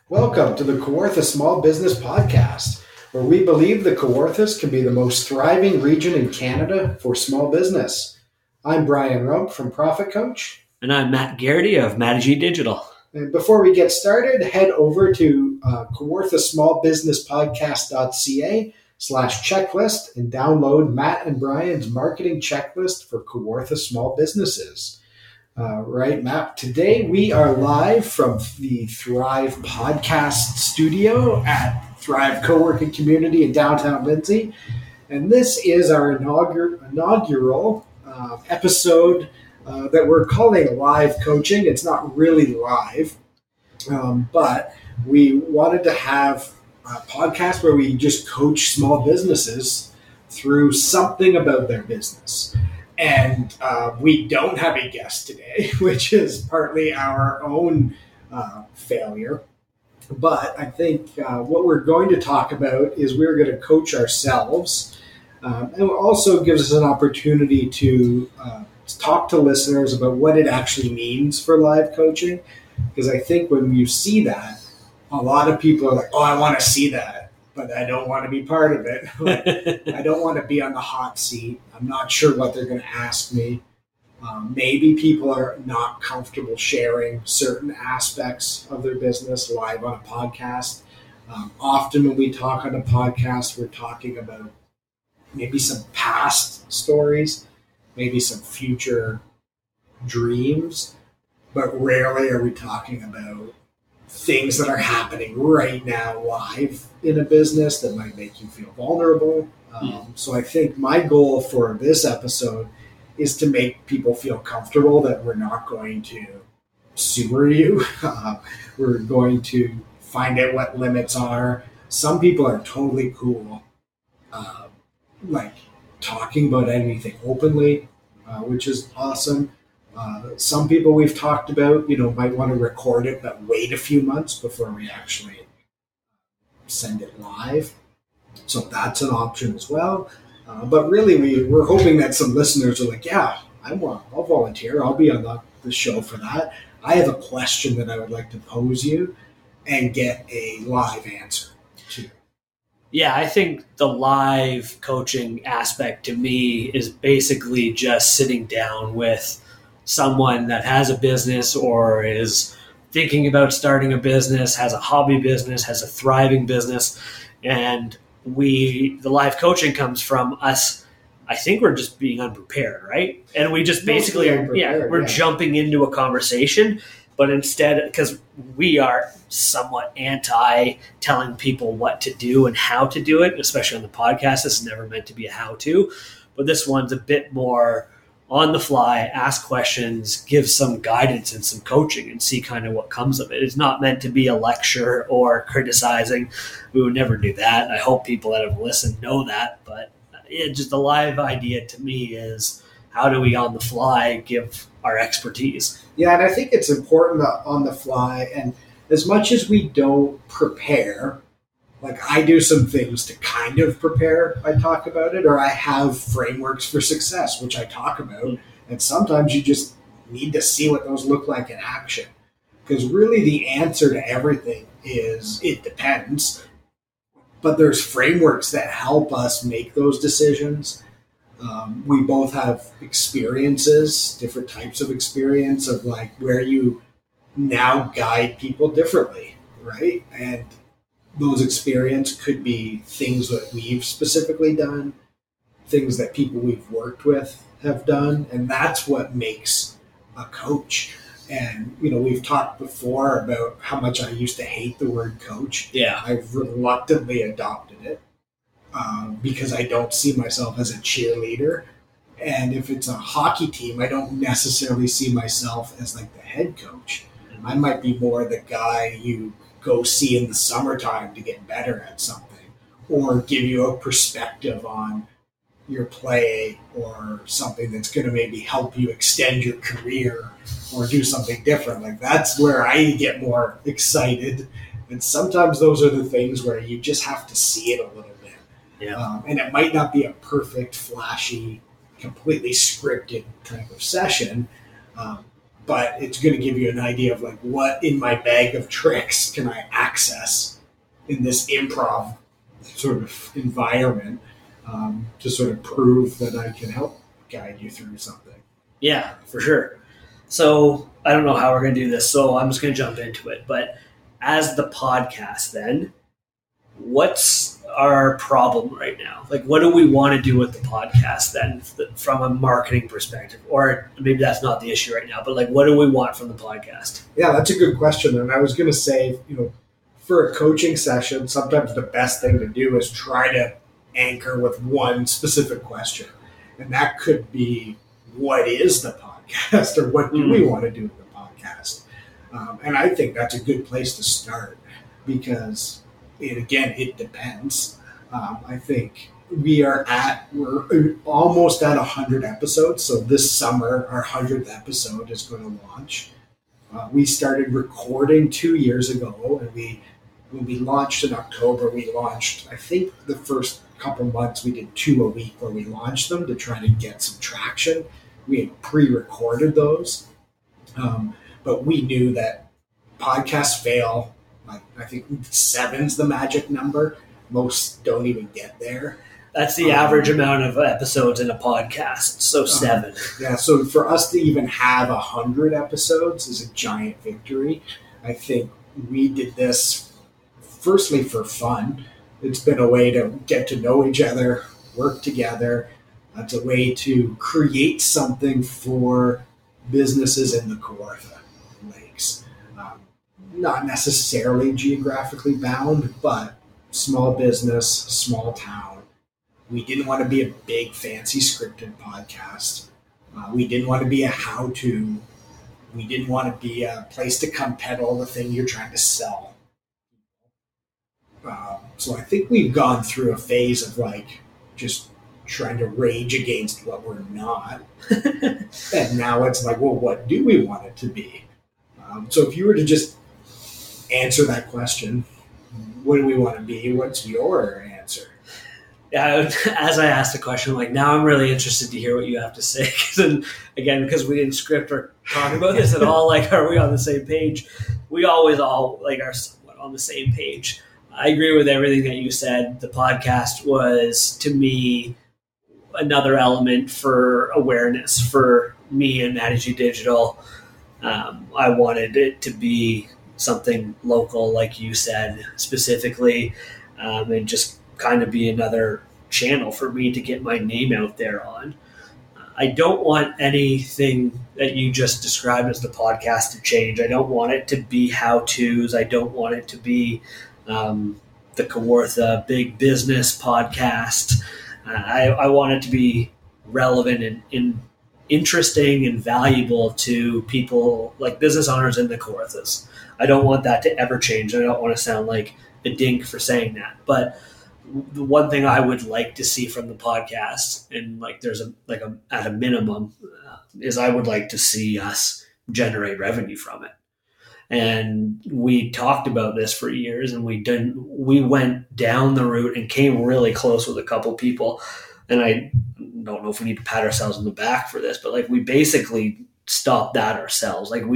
Welcome to the Kawartha Small Business Podcast, where we believe the Kawarthas can be the most thriving region in Canada for small business. I'm Brian Rump from Profit Coach. And I'm Matt Garrity of Matagy Digital. And before we get started, head over to kawarthasmallbusinesspodcast.ca/checklist and download Matt and Brian's marketing checklist for Kawartha small businesses. Right, Matt. Today we are live from the Thrive Podcast Studio at Thrive Co-working Community in downtown Lindsay. And this is our inaugural episode that we're calling Live Coaching. It's not really live, but we wanted to have a podcast where we just coach small businesses through something about their business. And we don't have a guest today, which is partly our own failure. But I think what we're going to talk about is we're going to coach ourselves. And it also gives us an opportunity to talk to listeners about what it actually means for live coaching. Because I think when you see that, a lot of people are like, oh, I want to see that, but I don't want to be part of it. I don't want to be on the hot seat. I'm not sure what they're going to ask me. Maybe people are not comfortable sharing certain aspects of their business live on a podcast. Often when we talk on a podcast, we're talking about maybe some past stories, maybe some future dreams, but rarely are we talking about things that are happening right now live in a business that might make you feel vulnerable. So I think my goal for this episode is to make people feel comfortable that we're not going to sewer you. We're going to find out what limits are. Some people are totally cool, like talking about anything openly, which is awesome. Some people we've talked about, might want to record it, but wait a few months before we actually send it live. So that's an option as well. But really, we're hoping that some listeners are like, yeah, I'll volunteer. I'll be on the show for that. I have a question that I would like to pose you and get a live answer to. Yeah, I think the live coaching aspect to me is basically just sitting down with someone that has a business or is thinking about starting a business, has a hobby business, has a thriving business, and the live coaching comes from us. I think we're just being unprepared, right? And we just basically we're jumping into a conversation, but instead, because we are somewhat anti telling people what to do and how to do it, especially on the podcast. This is never meant to be a how-to, but this one's a bit more on the fly, ask questions, give some guidance and some coaching and see kind of what comes of it. It's not meant to be a lecture or criticizing. We would never do that. I hope people that have listened know that, but just a live idea to me is how do we on the fly give our expertise? Yeah, and I think it's important on the fly, and as much as we don't prepare, like I do some things to kind of prepare, I talk about it, or I have frameworks for success, which I talk about. And sometimes you just need to see what those look like in action. Because really the answer to everything is it depends. But there's frameworks that help us make those decisions. We both have experiences, different types of experience of like where you now guide people differently, right? And those experiences could be things that we've specifically done, things that people we've worked with have done, and that's what makes a coach. And, we've talked before about how much I used to hate the word coach. Yeah. I've reluctantly adopted it because I don't see myself as a cheerleader. And if it's a hockey team, I don't necessarily see myself as like the head coach. I might be more the guy you go see in the summertime to get better at something, or give you a perspective on your play or something that's going to maybe help you extend your career or do something different. Like that's where I get more excited. And sometimes those are the things where you just have to see it a little bit. Yeah. And it might not be a perfect, flashy, completely scripted type of session. but it's going to give you an idea of like what in my bag of tricks can I access in this improv sort of environment to sort of prove that I can help guide you through something. Yeah, for sure. So I don't know how we're going to do this, so I'm just going to jump into it. But as the podcast then, what's our problem right now? Like, what do we want to do with the podcast then from a marketing perspective? Or maybe that's not the issue right now, but like, what do we want from the podcast? Yeah, that's a good question. And I was going to say, for a coaching session, sometimes the best thing to do is try to anchor with one specific question. And that could be, what is the podcast, or what do we want to do with the podcast? And I think that's a good place to start because, it depends. I think we're almost at 100 episodes. So this summer, our 100th episode is going to launch. We started recording 2 years ago, and when we launched in October, we launched, I think the first couple months we did 2 a week where we launched them to try to get some traction. We had pre-recorded those, but we knew that podcasts fail. I think 7's the magic number. Most don't even get there. That's the average amount of episodes in a podcast, so 7. Yeah, so for us to even have 100 episodes is a giant victory. I think we did this firstly for fun. It's been a way to get to know each other, work together. It's a way to create something for businesses in the Kawartha Lakes. Not necessarily geographically bound, but small business, small town. We didn't want to be a big, fancy scripted podcast. We didn't want to be a how-to. We didn't want to be a place to come peddle the thing you're trying to sell. So I think we've gone through a phase of like just trying to rage against what we're not. And now it's like, well, what do we want it to be? So if you were to just answer that question, what do we want to be? What's your answer? Yeah, as I asked the question, like now I'm really interested to hear what you have to say. Because we didn't script or talk about this at all. Like, are we on the same page? We always all like are somewhat on the same page. I agree with everything that you said. The podcast was, to me, another element for awareness for me and Managing Digital. I wanted it to be something local, like you said, specifically, and just kind of be another channel for me to get my name out there on. I don't want anything that you just described as the podcast to change. I don't want it to be how-tos. I don't want it to be the Kawartha Big Business podcast. I want it to be relevant and interesting and valuable to people like business owners in the Kawarthas. I don't want that to ever change. I don't want to sound like a dink for saying that. But the one thing I would like to see from the podcast, and like there's at a minimum, is I would like to see us generate revenue from it. And we talked about this for years, and we went down the route and came really close with a couple people. And I don't know if we need to pat ourselves on the back for this, but like we basically stopped that ourselves. Like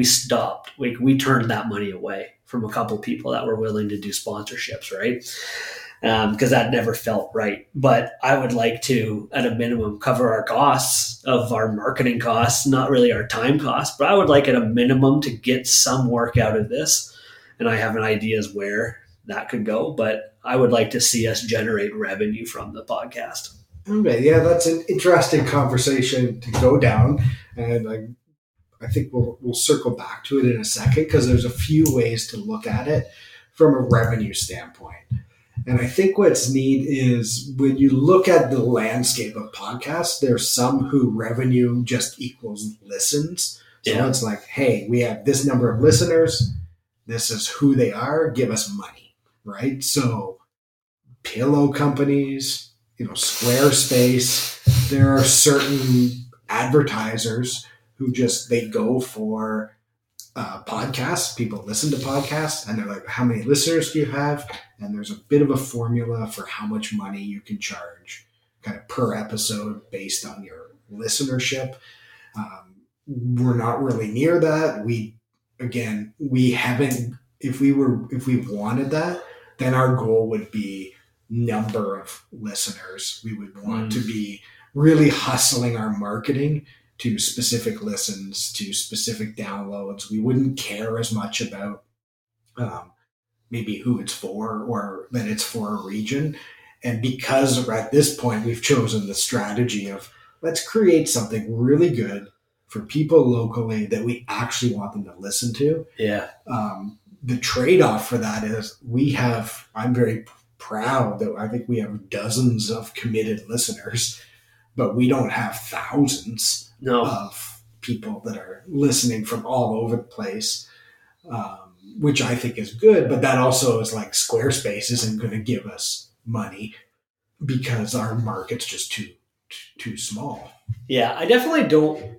we turned that money away from a couple people that were willing to do sponsorships, right? Because that never felt right. But I would like to, at a minimum, cover our costs of our marketing costs, not really our time costs, but I would like at a minimum to get some work out of this. And I have an idea as where that could go, but I would like to see us generate revenue from the podcast. Okay, yeah, that's an interesting conversation to go down. And I think we'll circle back to it in a second because there's a few ways to look at it from a revenue standpoint. And I think what's neat is when you look at the landscape of podcasts, there's some who revenue just equals listens. So It's like, hey, we have this number of listeners. This is who they are. Give us money, right? So pillow companies, Squarespace, there are certain advertisers who they go for podcasts. People listen to podcasts and they're like, how many listeners do you have? And there's a bit of a formula for how much money you can charge kind of per episode based on your listenership. we're not really near that. We haven't, if we wanted that, then our goal would be number of listeners. We would want to be really hustling our marketing to specific listens, to specific downloads. We wouldn't care as much about maybe who it's for or that it's for a region. And because at this point we've chosen the strategy of let's create something really good for people locally that we actually want them to listen to. Yeah. The trade-off for that is I'm very proud that I think we have dozens of committed listeners, but we don't have thousands of people that are listening from all over the place, which I think is good. But that also is like Squarespace isn't going to give us money because our market's just too small. Yeah, I definitely don't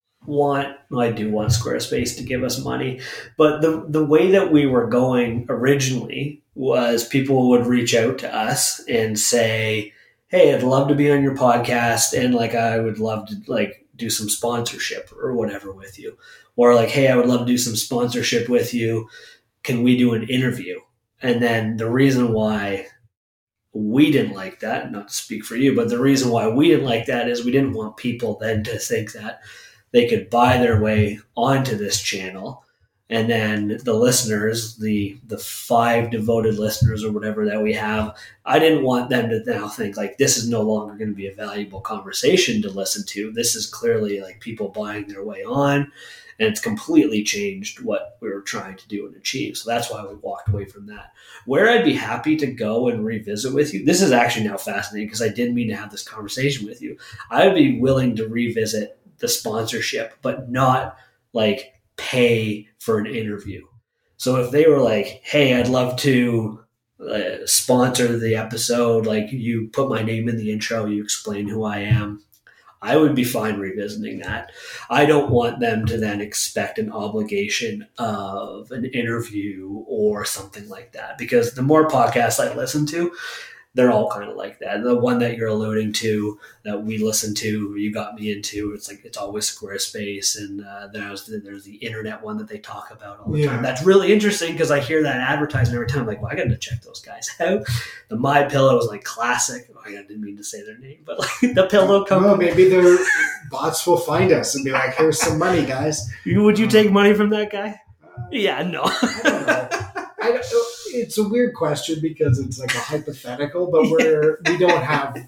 I do want Squarespace to give us money, but the way that we were going originally was people would reach out to us and say, hey, I'd love to be on your podcast, and like I would love to like do some sponsorship or whatever with you. Or like, hey, I would love to do some sponsorship with you. Can we do an interview? And then the reason why we didn't like that, not to speak for you, but the reason why we didn't like that is we didn't want people then to think that they could buy their way onto this channel. And then the listeners, the 5 devoted listeners or whatever that we have, I didn't want them to now think like this is no longer going to be a valuable conversation to listen to. This is clearly like people buying their way on, and it's completely changed what we were trying to do and achieve. So that's why we walked away from that. Where I'd be happy to go and revisit with you, this is actually now fascinating because I didn't mean to have this conversation with you. I would be willing to revisit the sponsorship, but not like pay for an interview. So if they were like, hey, I'd love to sponsor the episode, like you put my name in the intro, you explain who I am, I would be fine revisiting that. I don't want them to then expect an obligation of an interview or something like that, because the more podcasts I listen to, they're all kind of like that. The one that you're alluding to that we listen to, you got me into, it's like, it's always Squarespace. And there's the internet one that they talk about all the time. That's really interesting because I hear that advertisement every time. I'm like, well, I got to check those guys out. The My Pillow was like classic. Oh, I didn't mean to say their name, but like the pillow company. Well, maybe their bots will find us and be like, here's some money, guys. Would you take money from that guy? Yeah, no. I don't know. It's a weird question because it's like a hypothetical, but we don't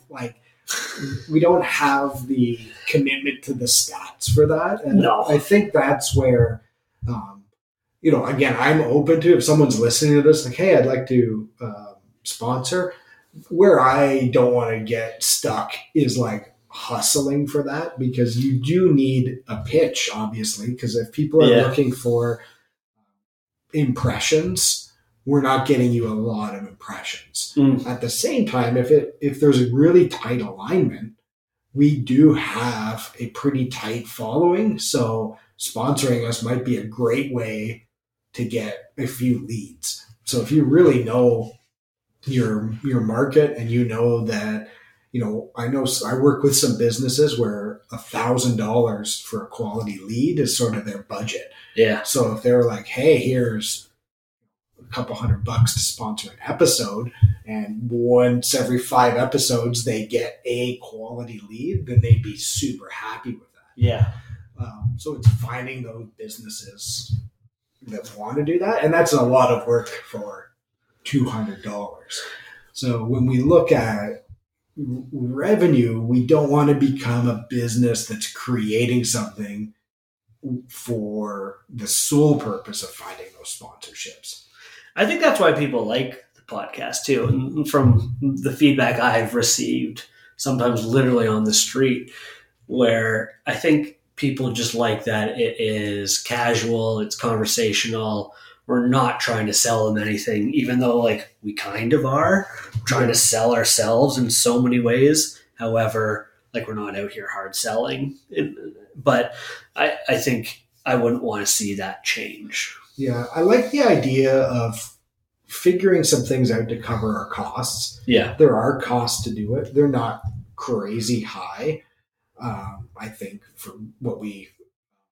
have the commitment to the stats for that. And no. I think that's where, again, I'm open to if someone's listening to this, like, hey, I'd like to sponsor. Where I don't want to get stuck is like hustling for that, because you do need a pitch, obviously, because if people are looking for impressions, we're not getting you a lot of impressions. At the same time, if there's a really tight alignment, we do have a pretty tight following. So sponsoring us might be a great way to get a few leads. So if you really know your market and you know that, I work with some businesses where $1,000 for a quality lead is sort of their budget. Yeah. So if they're like, hey, here's a couple $100 to sponsor an episode, and once every 5 episodes they get a quality lead, then they'd be super happy with that. Yeah. So it's finding those businesses that want to do that, and that's a lot of work for $200. So when we look at revenue, we don't want to become a business that's creating something for the sole purpose of finding those sponsorships. I think that's why people like the podcast too. And from the feedback I've received, sometimes literally on the street, where I think people just like that it is casual, it's conversational. We're not trying to sell them anything, even though like we kind of are trying to sell ourselves in so many ways. However, like we're not out here hard selling. But I think I wouldn't want to see that change. Yeah, I like the idea of figuring some things out to cover our costs. Yeah. There are costs to do it. They're not crazy high. I think for what we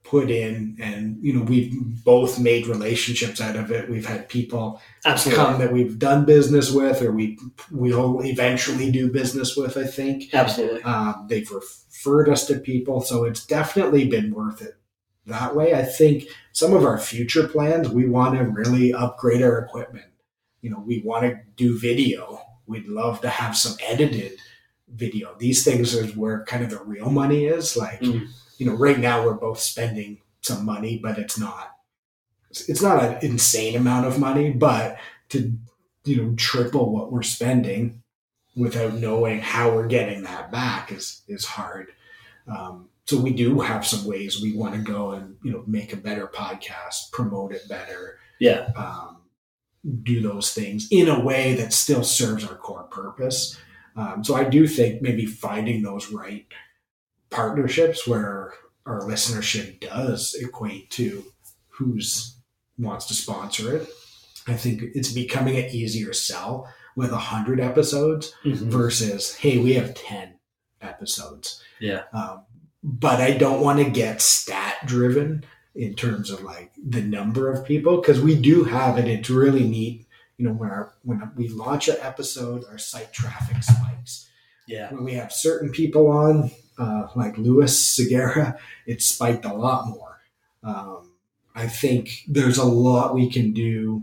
put in, and we've both made relationships out of it. We've had people Absolutely. come that we've done business with, or we'll eventually do business with, I think. Absolutely. They've referred us to people, so it's definitely been worth it that way. I think some of our future plans, we want to really upgrade our equipment. We want to do video. We'd love to have some edited video. These things is where kind of the real money is. Like, right now we're both spending some money, but it's not an insane amount of money, but to, triple what we're spending without knowing how we're getting that back is hard. So we do have some ways we want to go and, make a better podcast, promote it better. Yeah. Do those things in a way that still serves our core purpose. So I do think maybe finding those right partnerships where our listenership does equate to who's wants to sponsor it. I think it's becoming an easier sell with 100 episodes versus, hey, we have 10 episodes. Yeah. But I don't want to get stat driven in terms of like the number of people, because we do have it. It's really neat. When we launch an episode, our site traffic spikes. Yeah. When we have certain people on, like Louis Segura, it spiked a lot more. I think there's a lot we can do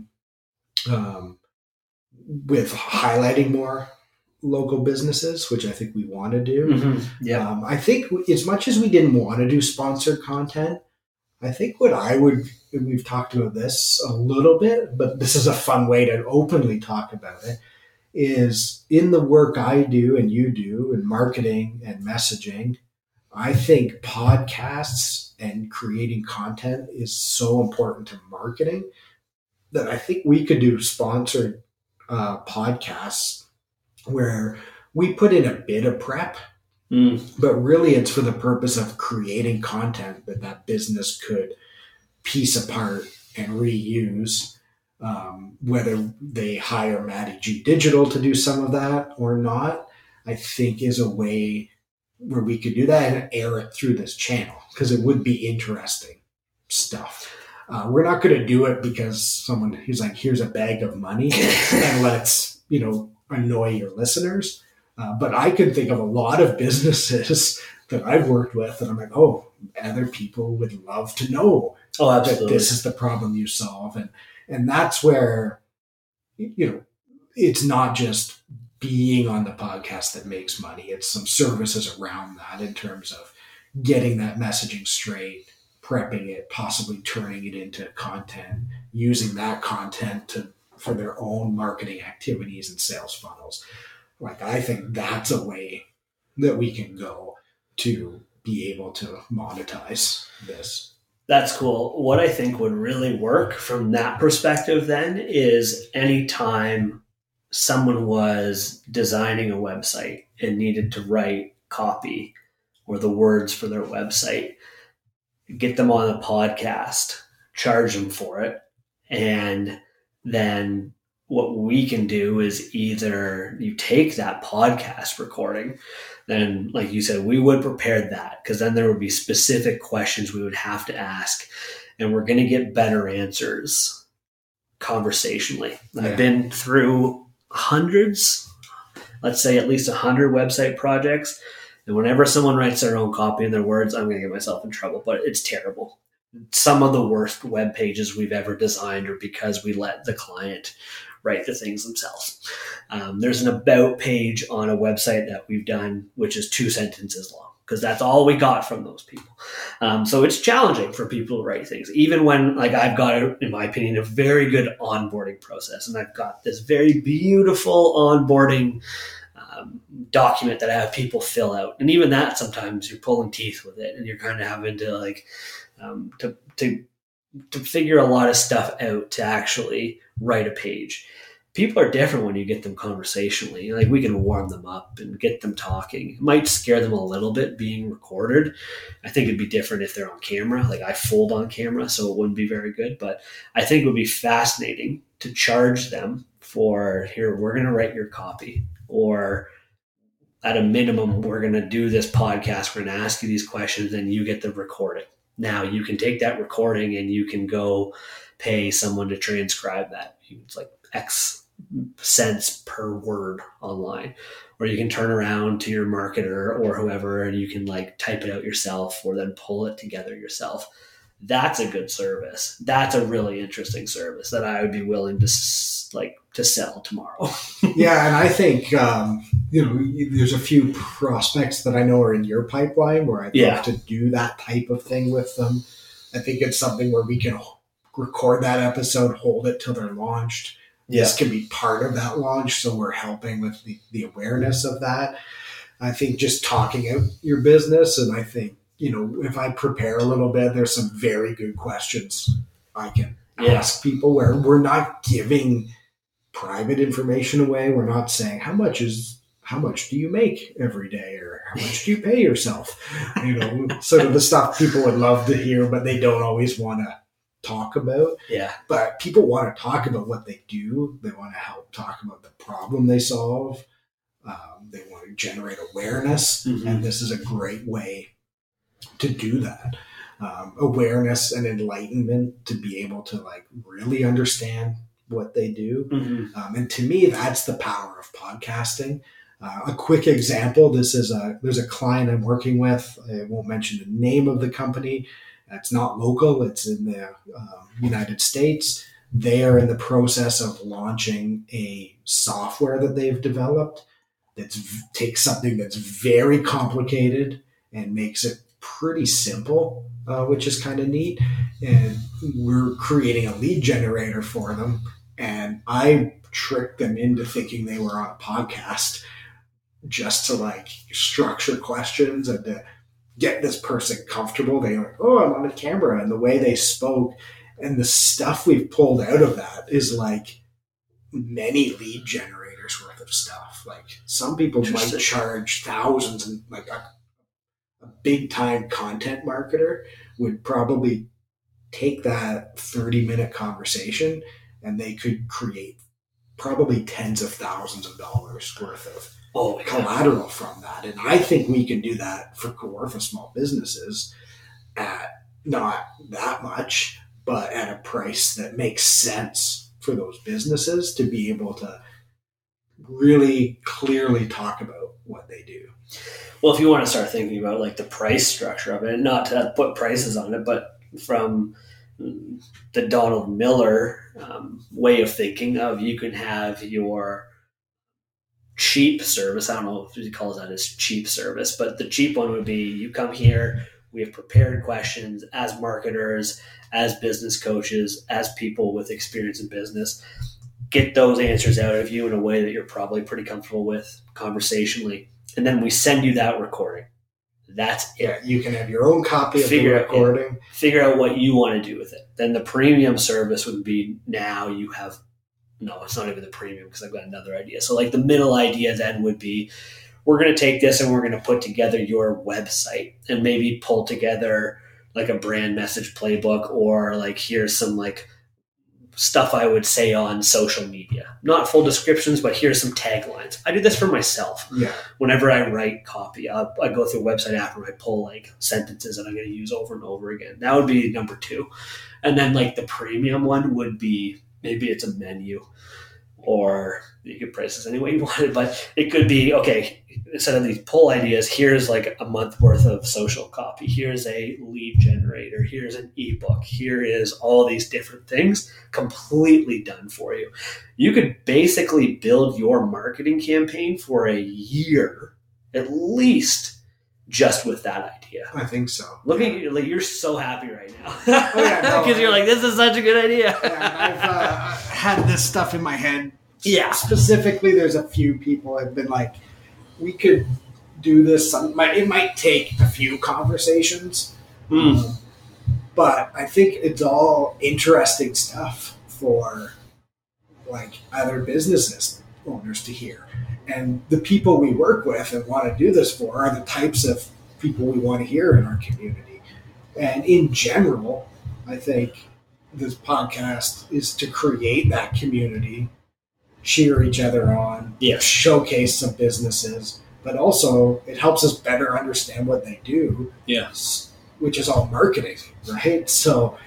with highlighting more local businesses, which I think we want to do. Yeah. I think as much as we didn't want to do sponsored content, I think we've talked about this a little bit, but this is a fun way to openly talk about it, is in the work I do and you do in marketing and messaging, I think podcasts and creating content is so important to marketing that I think we could do sponsored podcasts where we put in a bit of prep, but really it's for the purpose of creating content that business could piece apart and reuse, whether they hire Matty G Digital to do some of that or not, I think is a way where we could do that and air it through this channel, because it would be interesting stuff. We're not going to do it because someone who's like, here's a bag of money and let's, annoy your listeners. But I can think of a lot of businesses that I've worked with and I'm like, oh, other people would love to know that this is the problem you solve. And that's where, it's not just being on the podcast that makes money. It's some services around that in terms of getting that messaging straight, prepping it, possibly turning it into content, using that content for their own marketing activities and sales funnels. Like, I think that's a way that we can go to be able to monetize this. That's cool. What I think would really work from that perspective then is anytime someone was designing a website and needed to write copy or the words for their website, get them on a podcast, charge them for it, and then what we can do is either you take that podcast recording, then like you said, we would prepare that, because then there would be specific questions we would have to ask, and we're going to get better answers conversationally. Yeah. I've been through hundreds, let's say at least 100 website projects, and whenever someone writes their own copy in their words, I'm going to get myself in trouble, but it's terrible. Some of the worst web pages we've ever designed are because we let the client write the things themselves. There's an about page on a website that we've done, which is 2 sentences long, because that's all we got from those people. So it's challenging for people to write things, even when, like, I've got, in my opinion, a very good onboarding process, and I've got this very beautiful onboarding document that I have people fill out. And even that, sometimes you're pulling teeth with it, and you're kind of having to like, to figure a lot of stuff out to actually write a page. People are different when you get them conversationally. Like, we can warm them up and get them talking. It might scare them a little bit being recorded. I think it'd be different if they're on camera. Like, I fold on camera, so it wouldn't be very good. But I think it would be fascinating to charge them for, here, we're going to write your copy. Or at a minimum, we're going to do this podcast. We're going to ask you these questions and you get the recording. Now you can take that recording and you can go pay someone to transcribe that. It's like X cents per word online. Or you can turn around to your marketer or whoever and you can like type it out yourself or then pull it together yourself. That's a good service. That's a really interesting service that I would be willing to sell tomorrow. Yeah, and I think there's a few prospects that I know are in your pipeline where I'd love to do that type of thing with them. I think it's something where we can record that episode, hold it till they're launched. Yeah. This can be part of that launch, so we're helping with the awareness of that. I think just talking out your business, and I think, if I prepare a little bit, there's some very good questions I can ask people where we're not giving private information away. We're not saying how much do you make every day or how much do you pay yourself? Sort of the stuff people would love to hear, but they don't always want to talk about. Yeah. But people want to talk about what they do. They want to help talk about the problem they solve. They want to generate awareness. Mm-hmm. And this is a great way to do that. Awareness and enlightenment to be able to really understand what they do. Mm-hmm. And to me, that's the power of podcasting. A quick example, there's a client I'm working with. I won't mention the name of the company. It's not local. It's in the United States. They are in the process of launching a software that they've developed that takes something that's very complicated and makes it pretty simple, which is kind of neat. And we're creating a lead generator for them. And I tricked them into thinking they were on a podcast just to structure questions and to get this person comfortable. They were oh, I'm on a camera. And the way they spoke and the stuff we've pulled out of that is many lead generators worth of stuff. Some people might charge thousands, and a big time content marketer would probably take that 30-minute conversation and they could create probably tens of thousands of dollars worth of collateral from that. And I think we can do that for Kawartha small businesses at not that much, but at a price that makes sense for those businesses to be able to really clearly talk about what they do. Well, if you want to start thinking about the price structure of it, and not to put prices on it, but from the Donald Miller way of thinking of, you can have your cheap service. I don't know if he calls that as cheap service, but the cheap one would be you come here, we have prepared questions as marketers, as business coaches, as people with experience in business, get those answers out of you in a way that you're probably pretty comfortable with conversationally. And then we send you that recording. That's it. Yeah, you can have your own copy of the recording. Figure out what you want to do with it. Then the premium service would be now you have, no, it's not even the premium because I've got another idea. So the middle idea then would be, we're going to take this and we're going to put together your website and maybe pull together a brand message playbook, or here's some stuff I would say on social media. Not full descriptions, but here's some taglines. I do this for myself. Yeah. Whenever I write copy, I go through a website app and I pull sentences that I'm going to use over and over again. That would be number 2. And then the premium one would be, maybe it's a menu, or you could price this any way you want it, but it could be, okay, instead of these pull ideas, here's a month worth of social copy. Here's a lead generator. Here's an ebook. Here is all these different things completely done for you. You could basically build your marketing campaign for a year, at least, just with that idea. I think so. Look at you, you're so happy right now. Oh, yeah, because you're this is such a good idea. Yeah, I've had this stuff in my head. Yeah. Specifically, there's a few people have been we could do this. It might take a few conversations, but I think it's all interesting stuff for other business owners to hear. And the people we work with and want to do this for are the types of people we want to hear in our community. And in general, I think this podcast is to create that community, cheer each other on, showcase some businesses, but also it helps us better understand what they do. Yes. which is all marketing, right? So,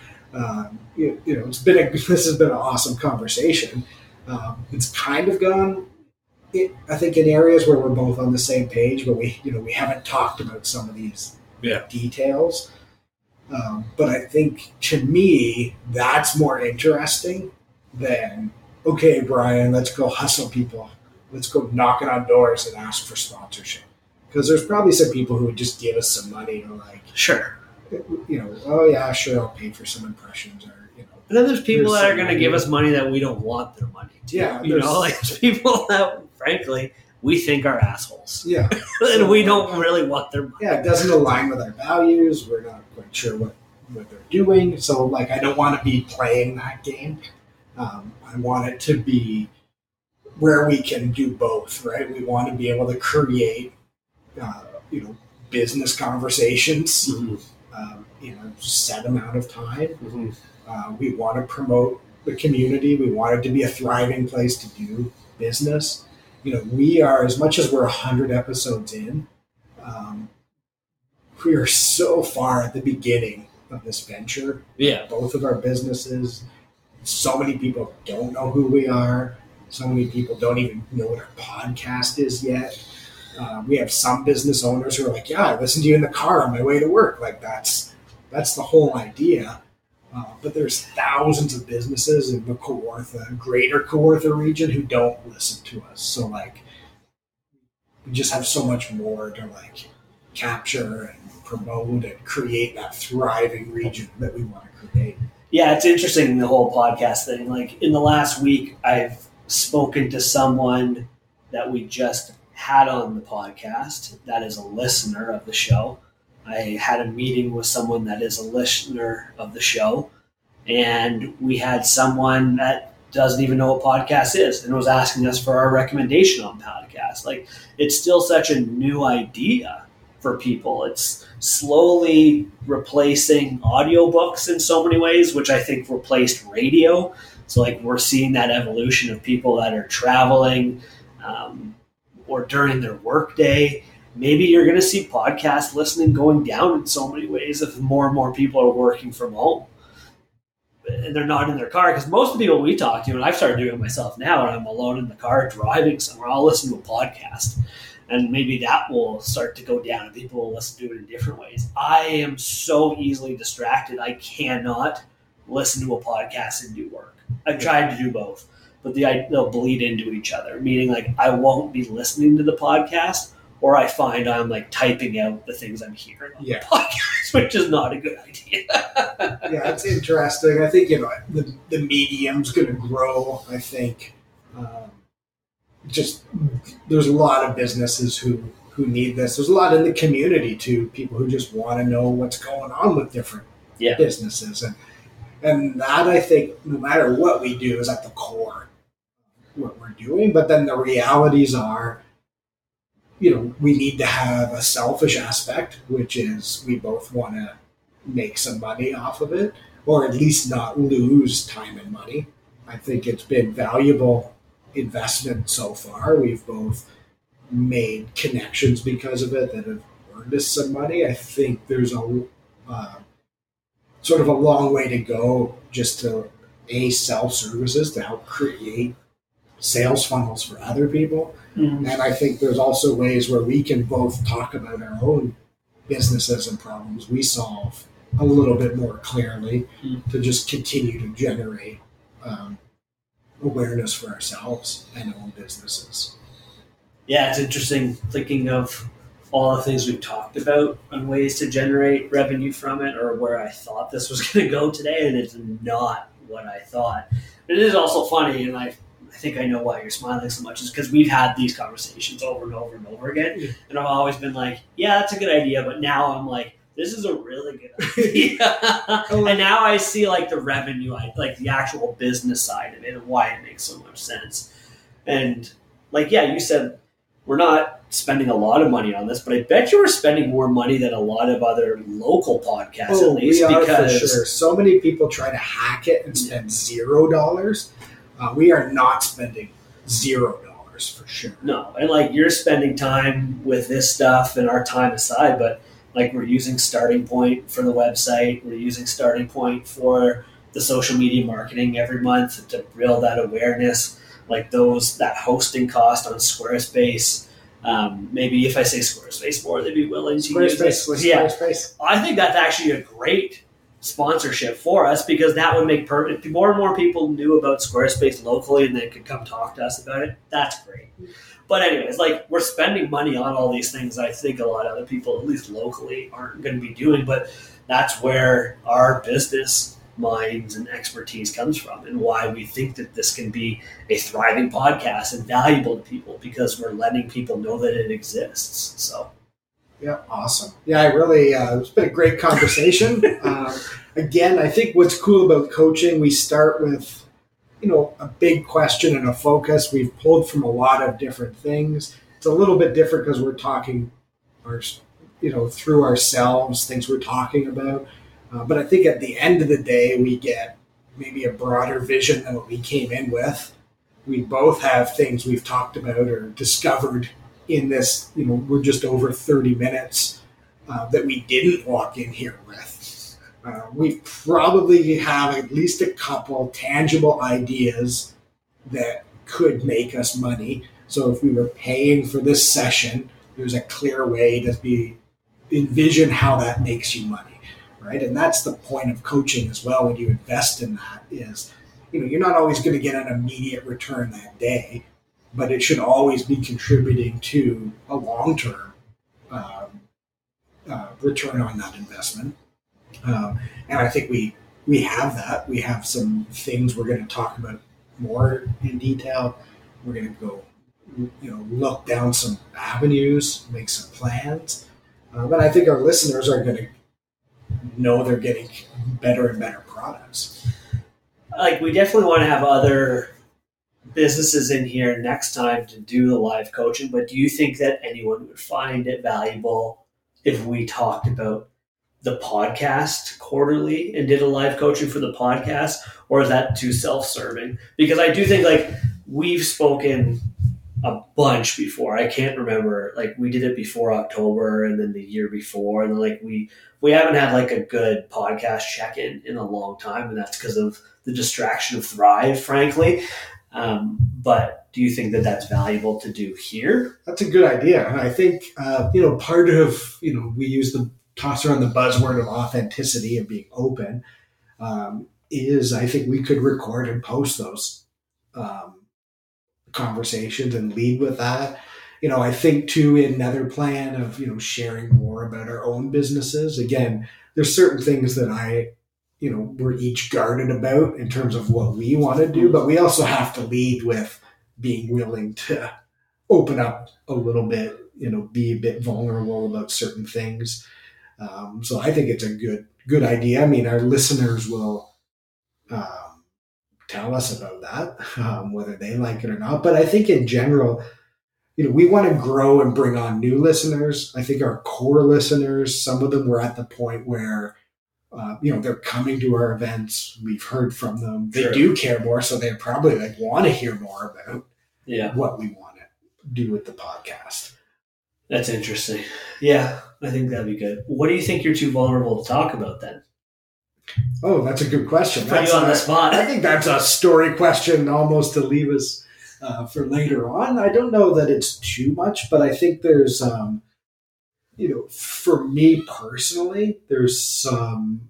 this has been an awesome conversation. It's kind of gone, I think, in areas where we're both on the same page, but we haven't talked about some of these details. But I think, to me, that's more interesting than, okay, Brian, let's go hustle people. Let's go knocking on doors and ask for sponsorship. Because there's probably some people who would just give us some money to, like, sure, oh yeah, sure, I'll pay for some impressions, or And then there's people that are going to give us money that we don't want their money to. Yeah, there's people that, frankly, we think are assholes. Yeah. And we don't really want their money. Yeah, it doesn't align with our values. We're not quite sure what they're doing. So, like, I don't want to be playing that game. I want it to be where we can do both, right? We want to be able to create, business conversations in a set amount of time. Mm-hmm. We want to promote the community. We want it to be a thriving place to do business. We are, as much as we're 100 episodes in, we are so far at the beginning of this venture. Yeah. Both of our businesses. So many people don't know who we are. So many people don't even know what our podcast is yet. We have some business owners who are like, yeah, I listen to you in the car on my way to work. Like, that's the whole idea. But there's thousands of businesses in the greater Kawartha region who don't listen to us. So, like, we just have so much more to, like, capture and promote and create that thriving region that we want to create. Yeah, it's interesting, the whole podcast thing. Like, in the last week, I've spoken to someone that we just had on the podcast that is a listener of the show. I had a meeting with someone that is a listener of the show, and we had someone that doesn't even know what podcast is and was asking us for our recommendation on podcasts. Like, it's still such a new idea for people. It's slowly replacing audiobooks in so many ways, which I think replaced radio. So, like, we're seeing that evolution of people that are traveling or during their workday. Maybe you're going to see podcast listening going down in so many ways if more and more people are working from home and they're not in their car. Because most of the people we talk to, and I've started doing it myself now, when I'm alone in the car driving somewhere, I'll listen to a podcast. And maybe that will start to go down and people will listen to it in different ways. I am so easily distracted. I cannot listen to a podcast and do work. I've tried to do both, but they'll bleed into each other, meaning, like, I won't be listening to the podcast, or I find I'm, like, typing out the things I'm hearing on the podcast, which is not a good idea. Yeah, it's interesting. I think, the medium's going to grow. I think just there's a lot of businesses who need this. There's a lot in the community, too, people who just want to know what's going on with different businesses. And that, I think, no matter what we do, is at the core of what we're doing. But then the realities are, we need to have a selfish aspect, which is we both want to make some money off of it, or at least not lose time and money. I think it's been valuable investment so far. We've both made connections because of it that have earned us some money. I think there's a sort of a long way to go just to sell services to help create sales funnels for other people. Mm-hmm. And I think there's also ways where we can both talk about our own businesses and problems we solve a little bit more clearly to just continue to generate awareness for ourselves and own businesses. Yeah, it's interesting thinking of all the things we've talked about on ways to generate revenue from it, or where I thought this was going to go today, and it's not what I thought. But it is also funny, and I think I know why you're smiling so much, is because we've had these conversations over and over and over again, and I've always been like, yeah, that's a good idea, but now I'm like, this is a really good idea. And now I see, like, the revenue, like the actual business side of it and why it makes so much sense. And, like, yeah, you said we're not spending a lot of money on this, but I bet you we're spending more money than a lot of other local podcasts, at least. We are, because for sure. So many people try to hack it and spend $0. We are not spending $0 for sure. No, and, like, you're spending time with this stuff and our time aside, but Like we're using Starting Point for the website. We're using Starting Point for the social media marketing every month to build that awareness. Like that hosting cost on Squarespace. Maybe if I say Squarespace more, they'd be willing to use it. Squarespace. I think that's actually a great sponsorship for us because that would make perfect. More and more people knew about Squarespace locally and they could come talk to us about it. That's great. But anyways, like we're spending money on all these things I think a lot of other people, at least locally, aren't going to be doing. But that's where our business minds and expertise comes from and why we think that this can be a thriving podcast and valuable to people because we're letting people know that it exists. So. Yeah, awesome. Yeah, I really, it's been a great conversation. Again, I think what's cool about coaching, we start with, a big question and a focus. We've pulled from a lot of different things. It's a little bit different because we're talking, through ourselves, things we're talking about. But I think at the end of the day, we get maybe a broader vision than what we came in with. We both have things we've talked about or discovered in this, we're just over 30 minutes that we didn't walk in here with. We probably have at least a couple tangible ideas that could make us money. So if we were paying for this session, there's a clear way to envision how that makes you money, right? And that's the point of coaching as well when you invest in that is, you're not always going to get an immediate return that day, but it should always be contributing to a long-term return on that investment. And I think we have that. We have some things we're going to talk about more in detail. We're going to go, look down some avenues, make some plans. But I think our listeners are going to know they're getting better and better products. Like we definitely want to have other businesses in here next time to do the live coaching, but do you think that anyone would find it valuable if we talked about the podcast quarterly and did a live coaching for the podcast, or is that too self-serving? Because I do think like we've spoken a bunch before. I can't remember, like we did it before October and then the year before, and then like we haven't had like a good podcast check-in in a long time, and that's because of the distraction of Thrive, frankly. But do you think that that's valuable to do here? That's a good idea. I think, part of, we toss around the buzzword of authenticity and being open, is I think we could record and post those, conversations and lead with that. I think too, another plan of, sharing more about our own businesses. Again, there's certain things that we're each guarded about in terms of what we want to do, but we also have to lead with being willing to open up a little bit, be a bit vulnerable about certain things. So I think it's a good idea. I mean, our listeners will tell us about that, whether they like it or not. But I think in general, we want to grow and bring on new listeners. I think our core listeners, some of them were at the point where they're coming to our events. We've heard from them. They do care more, so they probably want to hear more about what we want to do with the podcast. That's interesting. Yeah, I think that'd be good. What do you think you're too vulnerable to talk about then? Oh, that's a good question. Put you on the spot. I think that's a story question almost to leave us for later on. I don't know that it's too much, but I think there's for me personally, there's some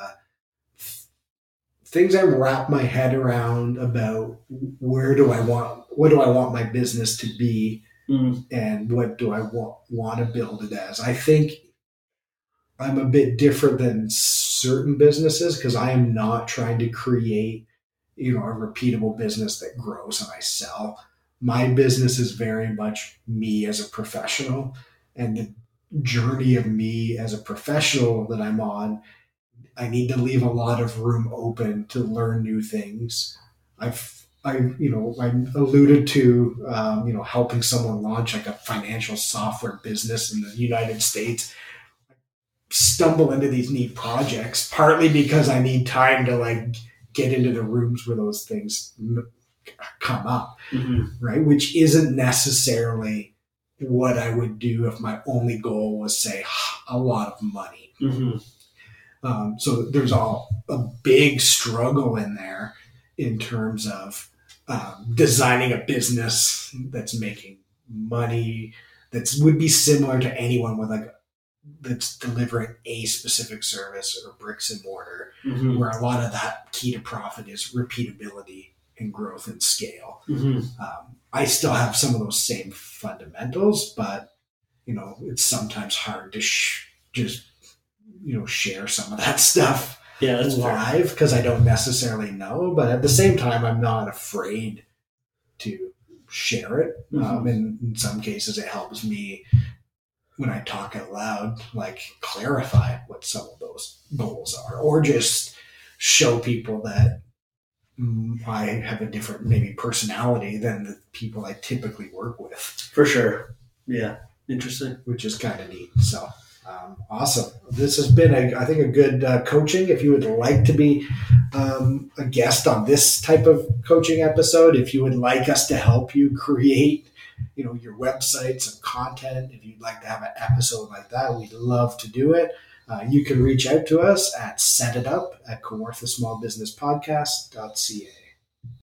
things I wrap my head around about what do I want my business to be, and what do I want to build it as. I think I'm a bit different than certain businesses because I am not trying to create, a repeatable business that grows and I sell. My business is very much me as a professional, and the journey of me as a professional that I'm on, I need to leave a lot of room open to learn new things. I alluded to, helping someone launch like a financial software business in the United States. I stumble into these neat projects, partly because I need time to get into the rooms where those things come up, right? Which isn't necessarily what I would do if my only goal was, say, a lot of money. Mm-hmm. So there's a big struggle in there in terms of designing a business that's making money that would be similar to anyone with that's delivering a specific service or bricks and mortar, Mm-hmm. where a lot of that key to profit is repeatability and growth and scale. Mm-hmm. I still have some of those same fundamentals, but it's sometimes hard to just share some of that stuff That's live because I don't necessarily know. But at the same time, I'm not afraid to share it. Mm-hmm. And in some cases, it helps me when I talk out loud, like clarify what some of those goals are, or just show people that I have a different maybe personality than the people I typically work with. For sure. Yeah. Interesting. Which is kind of neat. So awesome. This has been, I think, a good coaching. If you would like to be a guest on this type of coaching episode, if you would like us to help you create your website, some content, if you'd like to have an episode like that, we'd love to do it. You can reach out to us at setitup@kawarthasmallbusinesspodcast.ca.